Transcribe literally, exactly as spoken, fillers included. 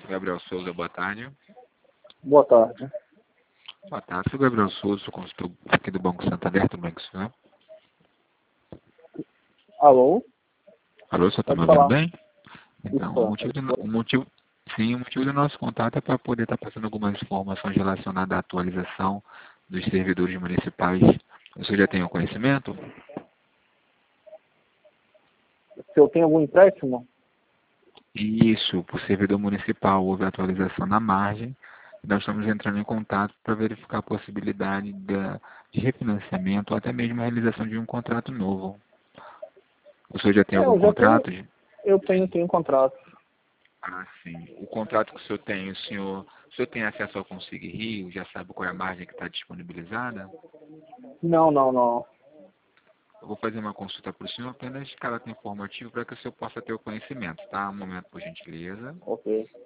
Gabriel Souza, boa tarde. Boa tarde. Boa tarde, sou Gabriel Souza, sou consultor aqui do Banco Santander, tudo bem com o senhor? Alô? Alô, você está me Pode ouvindo falar. bem? Então, o Estou. motivo, do, no- o motivo, sim, o motivo do nosso contato é para poder estar passando algumas informações relacionadas à atualização dos servidores municipais. Você já tem o conhecimento? Se eu tenho algum empréstimo? Isso, por servidor municipal, houve atualização na margem. Nós estamos entrando em contato para verificar a possibilidade da, de refinanciamento ou até mesmo a realização de um contrato novo. O senhor já tem É, algum eu já tenho. contrato? de- Eu tenho, tenho contrato. Ah, sim. O contrato que o senhor tem, o senhor, o senhor tem acesso ao Consigue Rio? Já sabe qual é a margem que está disponibilizada? Não, não, não. Eu vou fazer uma consulta para o senhor apenas de caráter informativo para que o senhor possa ter o conhecimento, tá? Um momento, por gentileza. Ok.